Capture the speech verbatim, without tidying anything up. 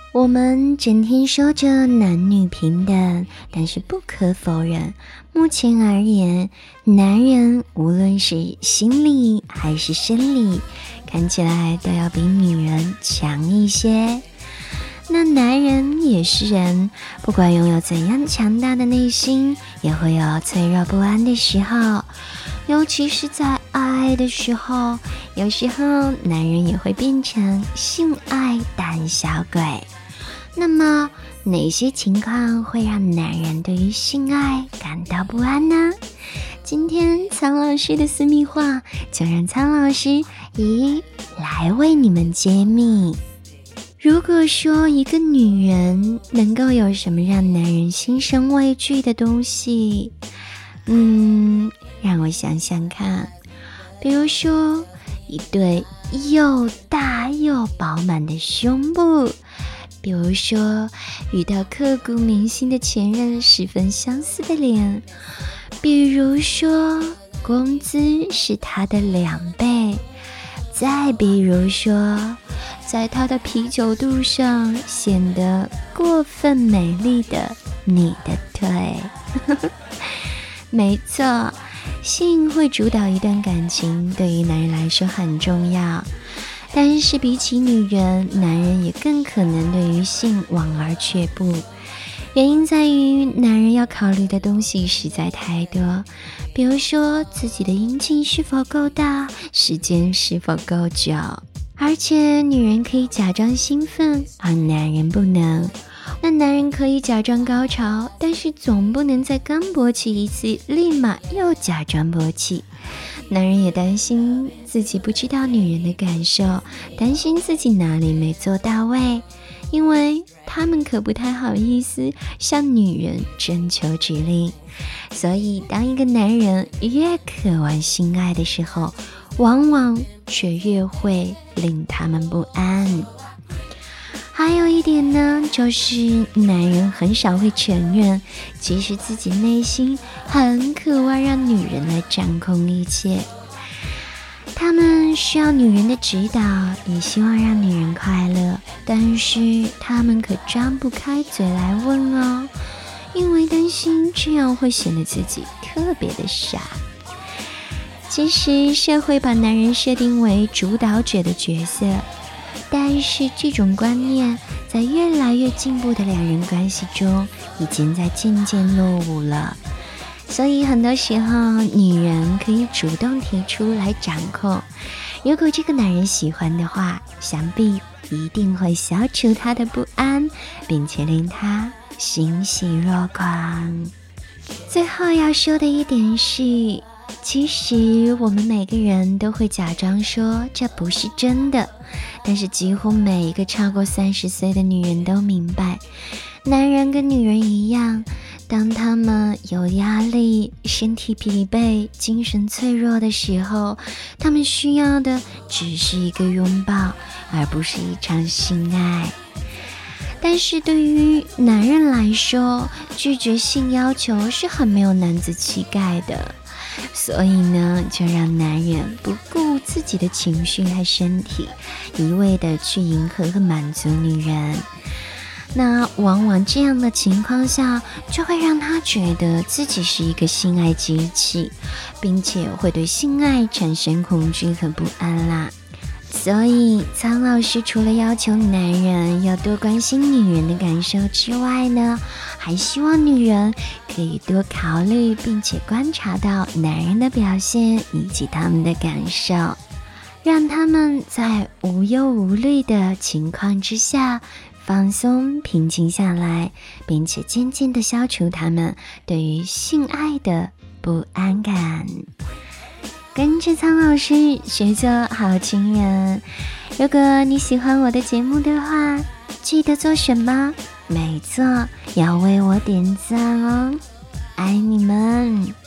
我们整天说着男女平等，但是不可否认，目前而言，男人无论是心理还是生理，看起来都要比女人强一些。那男人也是人，不管拥有怎样强大的内心，也会有脆弱不安的时候，尤其是在爱的时候，有时候男人也会变成性爱胆小鬼。那么哪些情况会让男人对于性爱感到不安呢？今天苍老师的私密话就让苍老师一来为你们揭秘。如果说一个女人能够有什么让男人心生畏惧的东西，嗯，让我想想看，比如说一对又大又饱满的胸部，比如说遇到刻骨铭心的前任十分相似的脸，比如说工资是他的两倍，再比如说在他的啤酒肚上显得过分美丽的你的腿。没错，性会主导一段感情，对于男人来说很重要，但是比起女人，男人也更可能对于性望而却步。原因在于男人要考虑的东西实在太多，比如说自己的阴茎是否够大，时间是否够久，而且女人可以假装兴奋，而男人不能。那男人可以假装高潮，但是总不能在刚勃起一次立马又假装勃起。男人也担心自己不知道女人的感受，担心自己哪里没做到位，因为他们可不太好意思向女人征求指令。所以当一个男人越渴望性爱的时候，往往却越会令他们不安。还有一点呢，就是男人很少会承认，其实自己内心很渴望让女人来掌控一切。他们需要女人的指导，也希望让女人快乐，但是他们可张不开嘴来问哦，因为担心这样会显得自己特别的傻。其实社会把男人设定为主导者的角色，但是这种观念在越来越进步的两人关系中已经在渐渐落伍了。所以很多时候女人可以主动提出来掌控，如果这个男人喜欢的话，想必一定会消除他的不安，并且令他欣喜若狂。最后要说的一点是，其实我们每个人都会假装说这不是真的，但是几乎每一个超过三十岁的女人都明白，男人跟女人一样，当他们有压力、身体疲惫、精神脆弱的时候，他们需要的只是一个拥抱，而不是一场性爱。但是对于男人来说，拒绝性要求是很没有男子气概的，所以呢，就让男人不顾自己的情绪和身体，一味的去迎合和满足女人。那往往这样的情况下，就会让他觉得自己是一个性爱机器，并且会对性爱产生恐惧和不安啦。所以苍老师除了要求男人要多关心女人的感受之外呢，还希望女人可以多考虑并且观察到男人的表现以及他们的感受，让他们在无忧无虑的情况之下放松平静下来，并且渐渐地消除他们对于性爱的不安感。跟着苍老师学做好情人。如果你喜欢我的节目的话，记得做什么？没错，要为我点赞哦，爱你们。